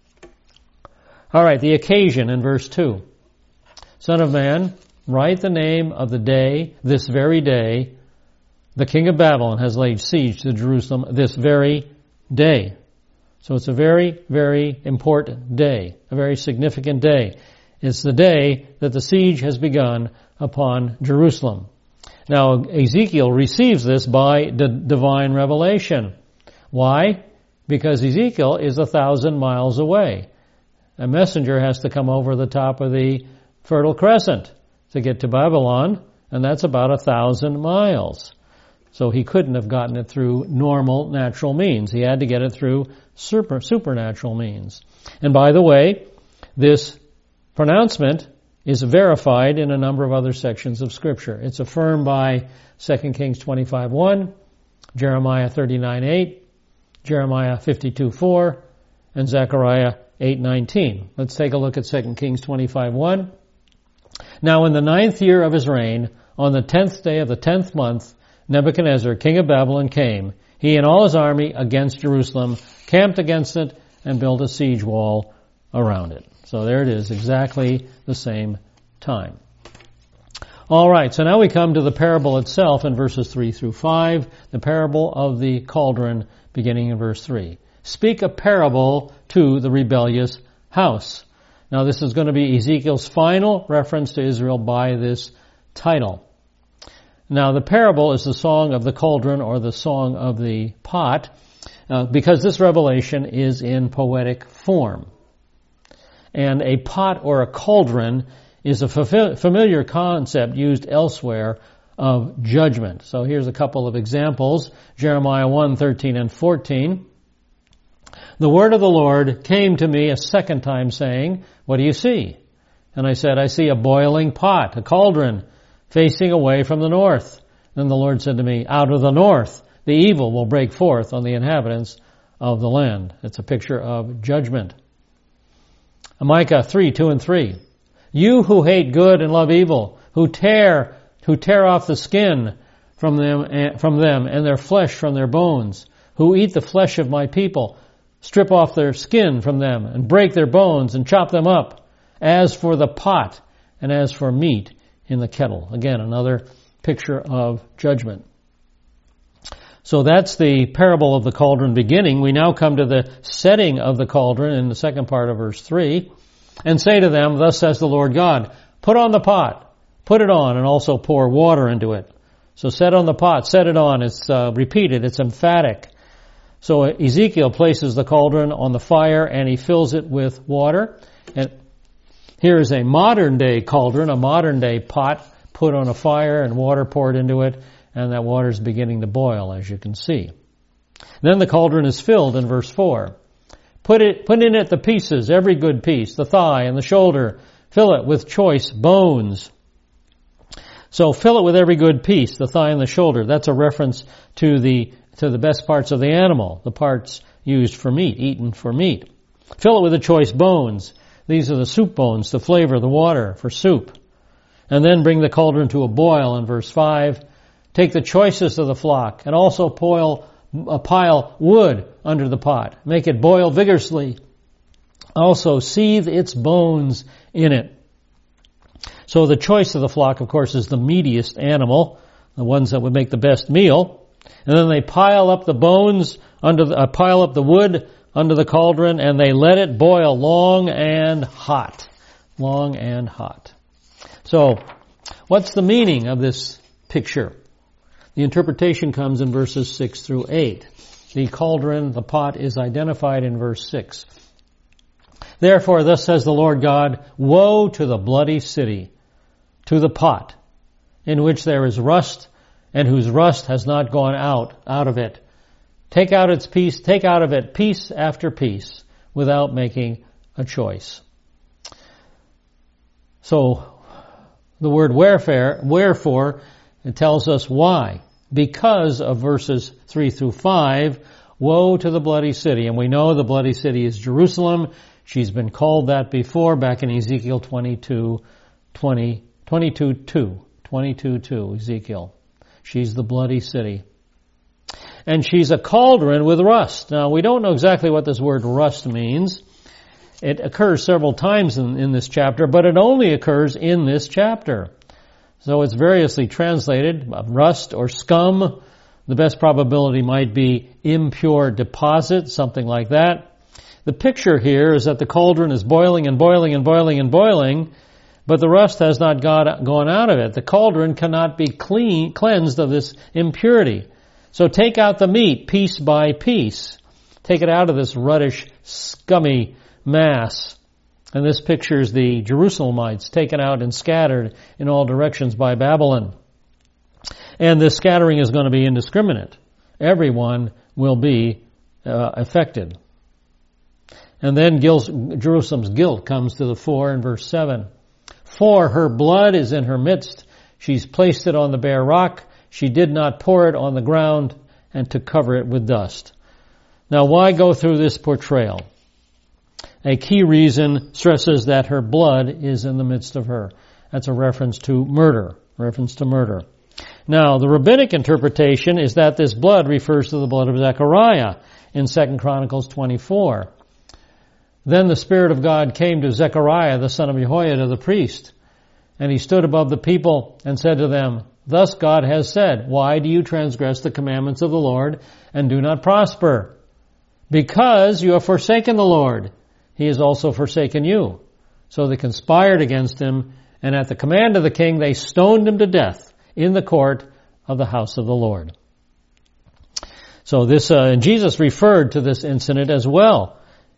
All right, the occasion in verse two. Son of man, write the name of the day, this very day, the king of Babylon has laid siege to Jerusalem this very day. So it's a very, very important day, a very significant day. It's the day that the siege has begun upon Jerusalem. Now, Ezekiel receives this by the divine revelation. Why? Because Ezekiel is a thousand miles away. A messenger has to come over the top of the Fertile Crescent to get to Babylon, and that's about a thousand miles. So he couldn't have gotten it through normal, natural means. He had to get it through super, supernatural means. And by the way, this pronouncement is verified in a number of other sections of Scripture. It's affirmed by Second Kings twenty-five one, Jeremiah thirty-nine eight, Jeremiah fifty-two four, and Zechariah eight nineteen. Let's take a look at Second Kings twenty-five one. Now in the ninth year of his reign, on the tenth day of the tenth month, Nebuchadnezzar, king of Babylon, came, he and all his army, against Jerusalem, camped against it, and built a siege wall around it. So there it is, exactly the same time. All right, so now we come to the parable itself in verses three through five, the parable of the cauldron, beginning in verse three. Speak a parable to the rebellious house. Now this is going to be Ezekiel's final reference to Israel by this title. Now the parable is the song of the cauldron or the song of the pot, uh, because this revelation is in poetic form. And a pot or a cauldron is a familiar concept used elsewhere of judgment. So here's a couple of examples. Jeremiah one, thirteen and fourteen. The word of the Lord came to me a second time saying, what do you see? And I said, I see a boiling pot, a cauldron, facing away from the north. Then the Lord said to me, out of the north, the evil will break forth on the inhabitants of the land. It's a picture of judgment. Micah three, two and three. You who hate good and love evil, who tear, who tear off the skin from them, from them, and their flesh from their bones, who eat the flesh of my people, strip off their skin from them, and break their bones, and chop them up, as for the pot, and as for meat in the kettle. Again, another picture of judgment. So that's the parable of the cauldron beginning. We now come to the setting of the cauldron in the second part of verse three, and say to them, thus says the Lord God, put on the pot, put it on, and also pour water into it. So set on the pot, set it on. It's uh, repeated, it's emphatic. So Ezekiel places the cauldron on the fire and he fills it with water. And here is a modern day cauldron, a modern day pot put on a fire and water poured into it, and that water is beginning to boil, as you can see. Then the cauldron is filled in verse four. Put it, put in it the pieces, every good piece, the thigh and the shoulder. Fill it with choice bones. So fill it with every good piece, the thigh and the shoulder. That's a reference to the to the best parts of the animal, the parts used for meat, eaten for meat. Fill it with the choice bones. These are the soup bones to flavor the water for soup. And then bring the cauldron to a boil in verse five. Take the choicest of the flock and also boil, uh, pile wood under the pot. Make it boil vigorously. Also seethe its bones in it. So the choice of the flock, of course, is the meatiest animal, the ones that would make the best meal. And then they pile up the bones under the, uh, pile up the wood under the cauldron, and they let it boil long and hot. Long and hot. So, what's the meaning of this picture? The interpretation comes in verses six through eight. The cauldron, the pot, is identified in verse six. Therefore, thus says the Lord God, woe to the bloody city, to the pot, in which there is rust, and whose rust has not gone out, out of it. Take out its piece, take out of it piece after piece, without making a choice. So, the word wherefore, wherefore, it tells us why. Because of verses three through five, woe to the bloody city. And we know the bloody city is Jerusalem. She's been called that before, back in Ezekiel twenty-two, twenty, twenty-two, two, twenty-two, two, Ezekiel. She's the bloody city. And she's a cauldron with rust. Now, we don't know exactly what this word rust means. It occurs several times in, in this chapter, but it only occurs in this chapter. So it's variously translated, rust or scum. The best probability might be impure deposit, something like that. The picture here is that the cauldron is boiling and boiling and boiling and boiling, but the rust has not got, gone out of it. The cauldron cannot be clean, cleansed of this impurity. So take out the meat piece by piece. Take it out of this ruddish, scummy mass. And this pictures the Jerusalemites taken out and scattered in all directions by Babylon. And this scattering is going to be indiscriminate. Everyone will be uh, affected. And then Gil- Jerusalem's guilt comes to the fore in verse seven. For her blood is in her midst. She's placed it on the bare rock. She did not pour it on the ground and to cover it with dust. Now, why go through this portrayal? A key reason stresses that her blood is in the midst of her. That's a reference to murder. Reference to murder. Now, the rabbinic interpretation is that this blood refers to the blood of Zechariah in Second Chronicles twenty-four. Then the Spirit of God came to Zechariah, the son of Jehoiada, the priest, and he stood above the people and said to them, thus God has said, why do you transgress the commandments of the Lord and do not prosper? Because you have forsaken the Lord. He has also forsaken you. So they conspired against him, and at the command of the king, they stoned him to death in the court of the house of the Lord. So this, uh, Jesus referred to this incident as well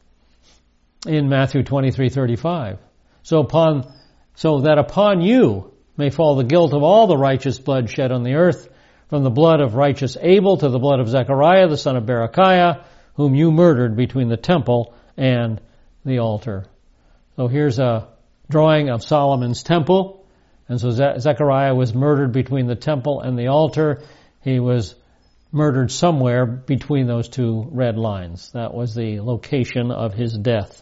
in Matthew twenty-three thirty-five. So upon, so that upon you may fall the guilt of all the righteous blood shed on the earth, from the blood of righteous Abel to the blood of Zechariah, the son of Berechiah, whom you murdered between the temple and the altar. So here's a drawing of Solomon's temple. And so Ze- Zechariah was murdered between the temple and the altar. He was murdered somewhere between those two red lines. That was the location of his death.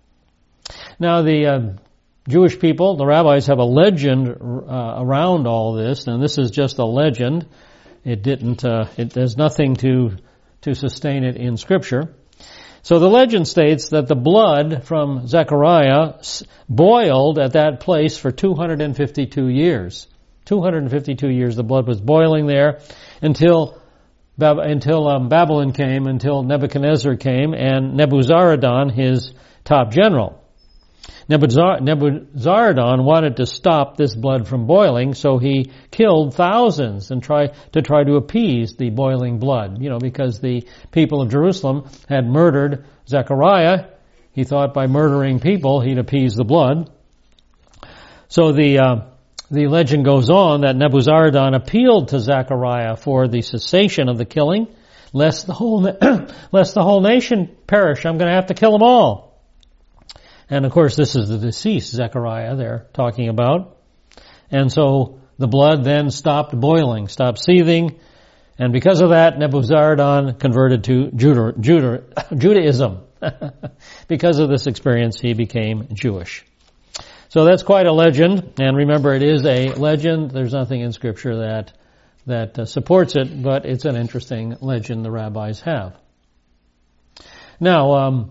Now the uh, Jewish people, the rabbis, have a legend uh, around all this, and this is just a legend. it didn't, uh, it, there's nothing to, to sustain it in Scripture. So the legend states that the blood from Zechariah boiled at that place for two hundred fifty-two years. two hundred fifty-two years the blood was boiling there until until um, Babylon came, until Nebuchadnezzar came, and Nebuzaradan, his top general. Nebuzar- Nebuzaradan wanted to stop this blood from boiling, so he killed thousands and try to try to appease the boiling blood. You know, because the people of Jerusalem had murdered Zechariah. He thought by murdering people he'd appease the blood. So the uh, the legend goes on that Nebuzaradan appealed to Zechariah for the cessation of the killing, lest the whole na- lest the whole nation perish. I'm going to have to kill them all. And of course, this is the deceased Zechariah they're talking about. And so the blood then stopped boiling, stopped seething, and because of that, Nebuzaradan converted to Judah, Judah, Judaism. Because of this experience, he became Jewish. So that's quite a legend, and remember, it is a legend. There's nothing in Scripture that that uh, supports it, but it's an interesting legend the rabbis have. Now, um,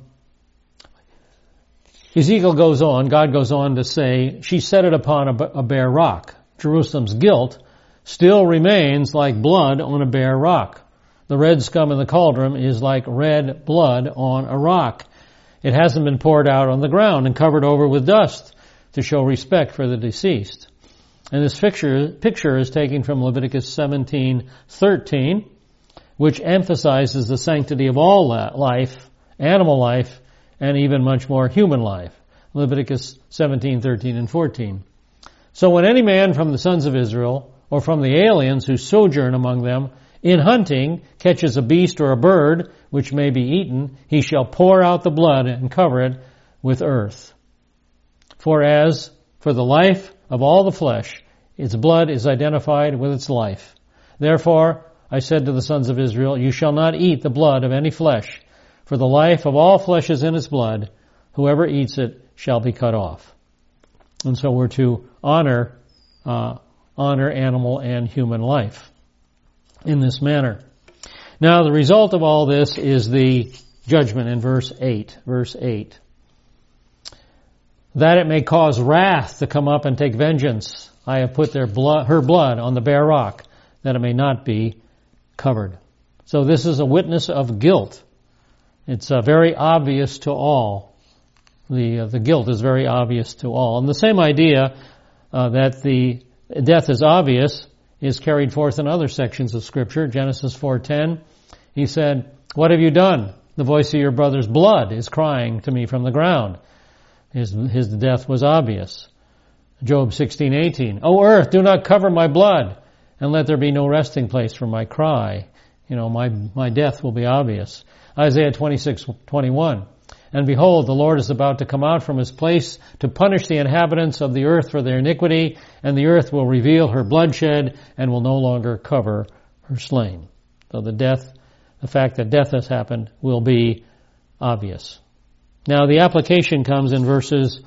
Ezekiel goes on, God goes on to say, she set it upon a, a bare rock. Jerusalem's guilt still remains like blood on a bare rock. The red scum in the cauldron is like red blood on a rock. It hasn't been poured out on the ground and covered over with dust to show respect for the deceased. And this picture, picture is taken from Leviticus seventeen thirteen, which emphasizes the sanctity of all life, animal life, and even much more human life. Leviticus seventeen, thirteen, and fourteen. So when any man from the sons of Israel, or from the aliens who sojourn among them, in hunting, catches a beast or a bird which may be eaten, he shall pour out the blood and cover it with earth. For as for the life of all the flesh, its blood is identified with its life. Therefore, I said to the sons of Israel, you shall not eat the blood of any flesh, for the life of all flesh is in its blood. Whoever eats it shall be cut off. And so we're to honor, uh, honor animal and human life in this manner. Now, the result of all this is the judgment in verse eight. Verse eight. That it may cause wrath to come up and take vengeance. I have put their blood, her blood on the bare rock, that it may not be covered. So this is a witness of guilt. It's uh, very obvious to all. The uh, the guilt is very obvious to all. And the same idea uh, that the death is obvious is carried forth in other sections of Scripture. Genesis four ten, he said, what have you done? The voice of your brother's blood is crying to me from the ground. His, his death was obvious. Job sixteen eighteen, O earth, do not cover my blood, and let there be no resting place for my cry. You know, my, my death will be obvious. Isaiah twenty-six twenty-one, and behold, the Lord is about to come out from his place to punish the inhabitants of the earth for their iniquity, and the earth will reveal her bloodshed and will no longer cover her slain. So the death, the fact that death has happened will be obvious. Now the application comes in verses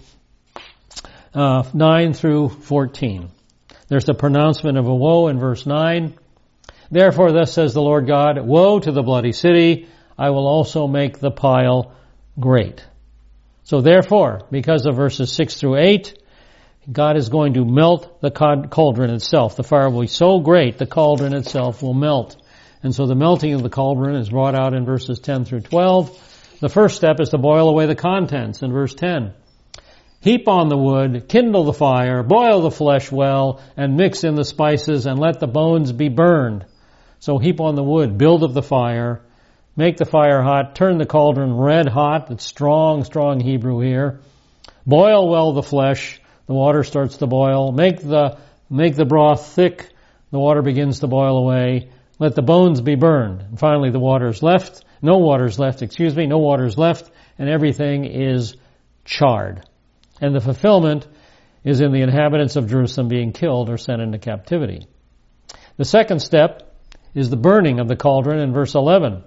uh, nine through fourteen. There's the pronouncement of a woe in verse nine. Therefore, thus says the Lord God, woe to the bloody city, I will also make the pile great. So therefore, because of verses six through eight, God is going to melt the cauldron itself. The fire will be so great, the cauldron itself will melt. And so the melting of the cauldron is brought out in verses ten through twelve. The first step is to boil away the contents in verse ten. Heap on the wood, kindle the fire, boil the flesh well, and mix in the spices, and let the bones be burned. So heap on the wood, build up the fire, make the fire hot, turn the cauldron red hot. It's strong, strong Hebrew here. Boil well the flesh. The water starts to boil. Make the, make the broth thick. The water begins to boil away. Let the bones be burned. And finally, the water is left. No water is left, excuse me. No water is left, and everything is charred. And the fulfillment is in the inhabitants of Jerusalem being killed or sent into captivity. The second step is the burning of the cauldron in verse eleven.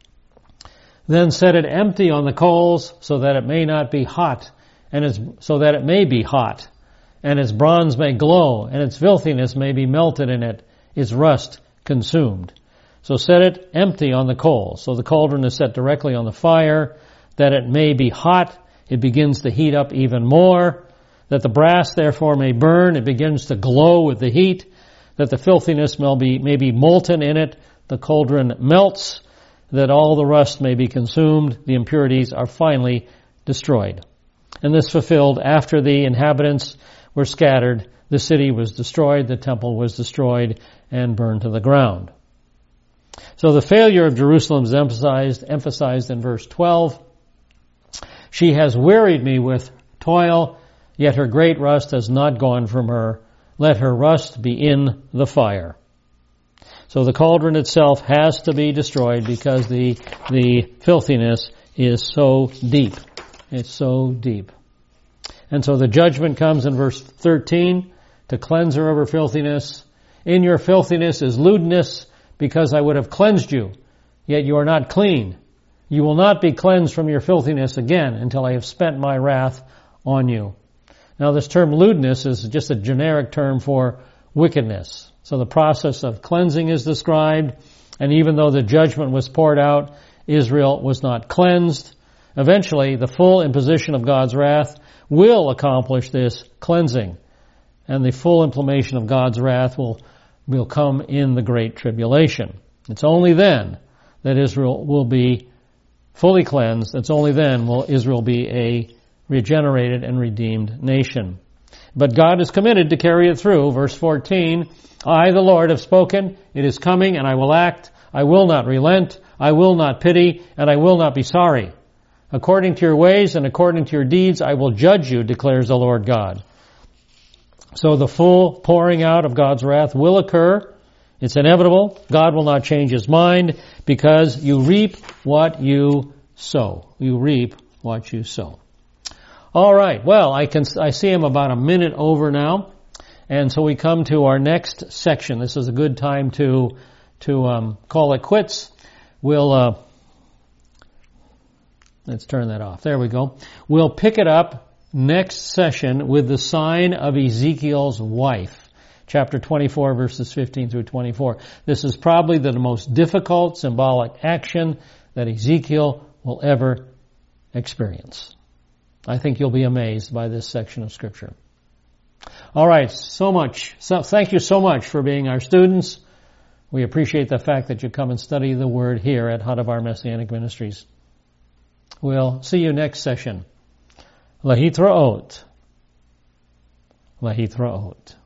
Then set it empty on the coals so that it may not be hot, and its, so that it may be hot, and its bronze may glow, and its filthiness may be melted in it, its rust consumed. So set it empty on the coals. So the cauldron is set directly on the fire, that it may be hot. It begins to heat up even more. That the brass therefore may burn. It begins to glow with the heat. That the filthiness may be, may be molten in it. The cauldron melts. That all the rust may be consumed. The impurities are finally destroyed. And this fulfilled after the inhabitants were scattered. The city was destroyed. The temple was destroyed and burned to the ground. So the failure of Jerusalem is emphasized, emphasized in verse twelve. She has wearied me with toil, yet her great rust has not gone from her. Let her rust be in the fire. So the cauldron itself has to be destroyed because the, the filthiness is so deep. It's so deep. And so the judgment comes in verse thirteen to cleanse her of her filthiness. In your filthiness is lewdness, because I would have cleansed you, yet you are not clean. You will not be cleansed from your filthiness again until I have spent my wrath on you. Now this term lewdness is just a generic term for wickedness. So the process of cleansing is described, and even though the judgment was poured out, Israel was not cleansed. Eventually, the full imposition of God's wrath will accomplish this cleansing, and the full implementation of God's wrath will will come in the Great Tribulation. It's only then that Israel will be fully cleansed. It's only then will Israel be a regenerated and redeemed nation. But God is committed to carry it through. Verse fourteen, I, the Lord, have spoken. It is coming, and I will act. I will not relent. I will not pity, and I will not be sorry. According to your ways and according to your deeds, I will judge you, declares the Lord God. So the full pouring out of God's wrath will occur. It's inevitable. God will not change his mind because you reap what you sow. You reap what you sow. All right. Well, I can I see I'm about a minute over now, and so we come to our next section. This is a good time to to um, call it quits. We'll uh, let's turn that off. There we go. We'll pick it up next session with the sign of Ezekiel's wife, chapter twenty-four, verses fifteen through twenty-four. This is probably the most difficult symbolic action that Ezekiel will ever experience. I think you'll be amazed by this section of Scripture. All right, so much. So thank you so much for being our students. We appreciate the fact that you come and study the Word here at Hadavar Messianic Ministries. We'll see you next session. Lahitraot. Lahitraot.